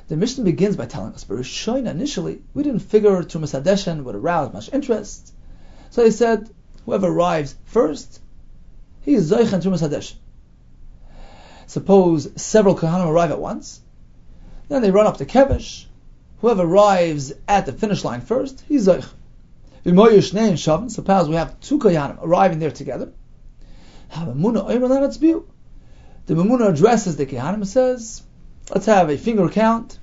The Mishnah begins by telling us, but Rishoina, initially, we didn't figure Trumas Hadeshen would arouse much interest. So he said, whoever arrives first, he is Zoich and Trumas Hadeshen. Suppose several Kohanim arrive at once, then they run up to Kevesh. Whoever arrives at the finish line first, he's Zoich. Suppose we have two Kohanim arriving there together. The Mamuna addresses the Kohanim and says, let's have a finger count,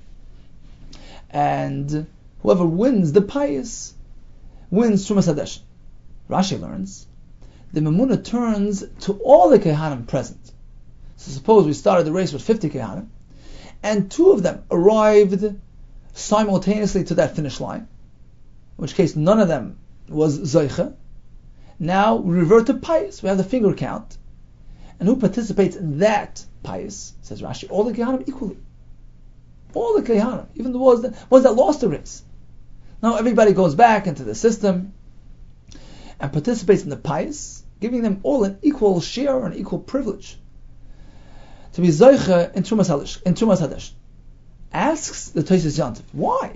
and whoever wins the pious wins Trumas Hadeshen. Rashi learns the Mamuna turns to all the Kohanim present. So suppose we started the race with 50 Kohanim, and two of them arrived simultaneously to that finish line, in which case none of them was Zoicha. Now we revert to pious. We have the finger count, and who participates in that pious, says Rashi, all the Kohanim equally. All the Kohanim, even the ones that lost the race. Now everybody goes back into the system and participates in the pious, giving them all an equal share and equal privilege to be Zoicha in Trumas Hadeshen. Asks the Tosfos Yantiv, why?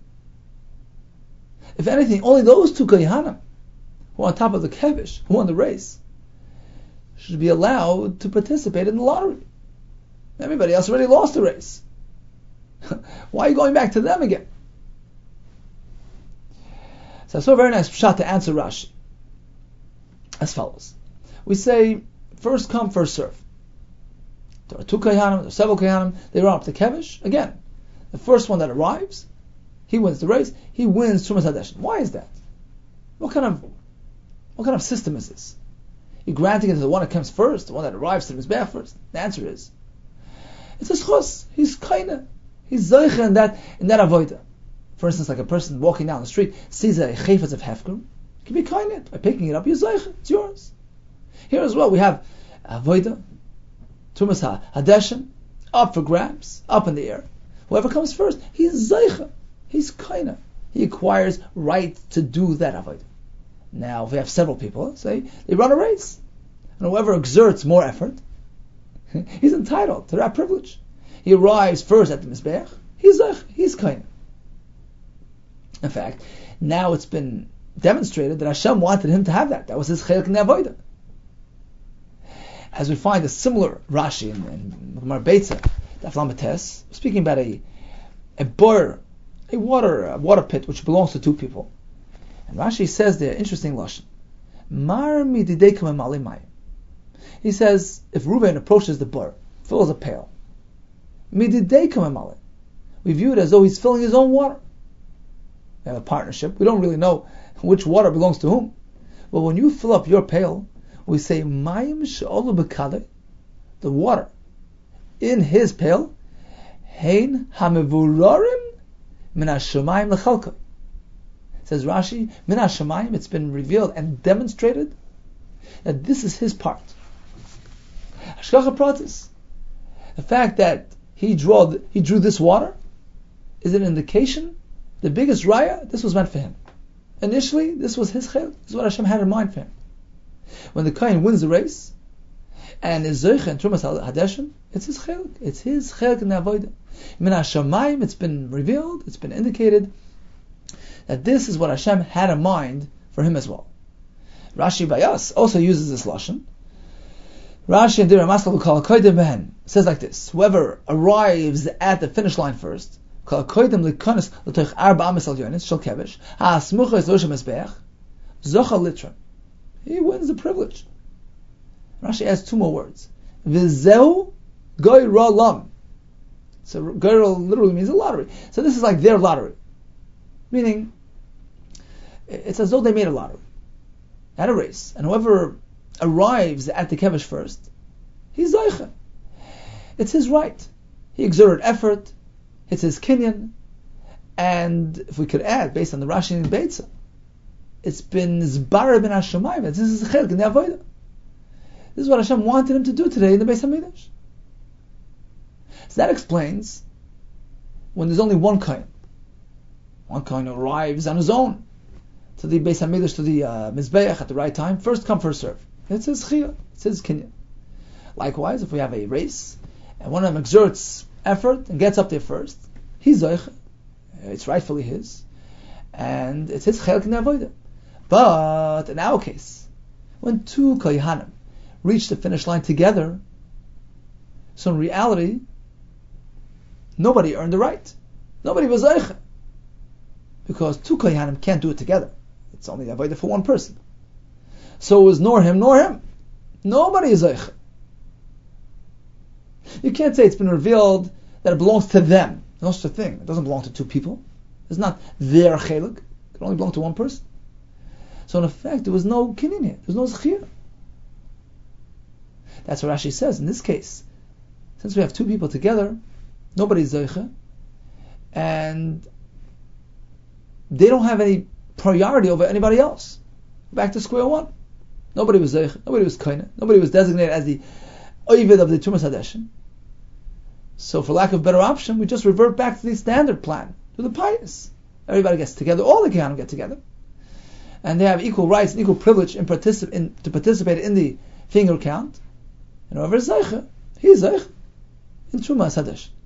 If anything, only those two Kohanim who are on top of the Kevish, who won the race, should be allowed to participate in the lottery. Everybody else already lost the race. Why are you going back to them again? So I saw a very nice pshat to answer Rashi as follows. We say, first come, first serve. There are two Kohanim, there are several Kohanim, they run up to Kevish. Again, the first one that arrives, he wins the race, he wins Trumas Hadeshen. Why is that? What kind of system is this? You're granting it to the one that comes first, the one that arrives to the Mizbeach first? The answer is, it's a schos. He's kaina. He's zoicha in that avoida. For instance, like a person walking down the street sees a chayfetz of hefker, you can be kaina by picking it up. You're zoicha. It's yours. Here as well, we have avoida, Trumas Hadeshen, up for grabs, up in the air. Whoever comes first, he's zoicha. He's kaina. He acquires right to do that avoida. Now, if we have several people, say they run a race, and whoever exerts more effort, he's entitled to that privilege. He arrives first at the Mizbeach, he's kind. In fact, now it's been demonstrated that Hashem wanted him to have that. That was his chelik in the avodah. As we find a similar Rashi in Gemara Beitza, Daf Lamed, speaking about a water pit which belongs to two people. And Rashi says there, interesting lashon. Mar midideikum emalim. He says, if Reuben approaches the bar, fills a pail, midideikum emalim, we view it as though he's filling his own water. We have a partnership. We don't really know which water belongs to whom. But when you fill up your pail, we say, mayim she'olu b'kadeh, the water in his pail, hein hamevurarim min hashamayim lechalkai. Says Rashi, min hashamayim, it's been revealed and demonstrated that this is his part. Hashgacha pratis, the fact that he drew this water is an indication, the biggest raya, this was meant for him. Initially, this was his chel. This is what Hashem had in mind for him. When the Kohen wins the race and is Zoich and Trumas Hadeshen, it's his chel. It's his chel in the avodah. Min hashamayim, it's been revealed, it's been indicated that this is what Hashem had in mind for him as well. Rashi Bayas also uses this lashon. Rashi and Dira Maskal Kol Koydem Behen says like this: whoever arrives at the finish line first, Kol Koydem Likonis L'Toich Arba Amisal Yonis Shel Kevish HaSmucha Es Rosh HaMizbeach Zocha Litra. He wins the privilege. Rashi adds two more words: V'zeu Goy Ra Lam. So Goy Ra literally means a lottery. So this is like their lottery, meaning it's as though they made a lottery at a race, and whoever arrives at the Kevish first, he's Zoicha. It's his right. He exerted effort. It's his kinyan. And if we could add, based on the Rashi and Beitza, it's been Zbar ben Hashemayim. This is a chelik in the avodah. This is what Hashem wanted him to do today in the Beis HaMikdash. So that explains when there's only one kohen. One kohen arrives on his own to the Beis HaMikdash, to the Mizbeach at the right time. First come, first serve. It's his chiyah. It's his kinyan. Likewise, if we have a race and one of them exerts effort and gets up there first, He's Zoich. It's rightfully his. And it's his Chelik in the Avodah. But in our case, when two Kohanim reach the finish line together, so in reality, nobody earned the right. Nobody was Zoich. Because two Kohanim can't do it together. It's only Avodah for one person. So it was nor him nor him. Nobody is Zoich. You can't say it's been revealed that it belongs to them. No such a thing. It doesn't belong to two people. It's not their chelik. It can only belong to one person. So in effect, there was no kinyan here. There was no zechira. That's what Rashi says in this case. Since we have two people together, nobody's zeicha, and they don't have any priority over anybody else. Back to square one. Nobody was zeicha. Nobody was koine. Nobody was designated as the oived of the Tumas Hadeshin. So for lack of a better option, we just revert back to the standard plan, to the pious. Everybody gets together, all the Kohanim get together, and they have equal rights and equal privilege to participate in the finger count. And whoever is Zeicha, he is Zeicha in Tumas Hadeshin.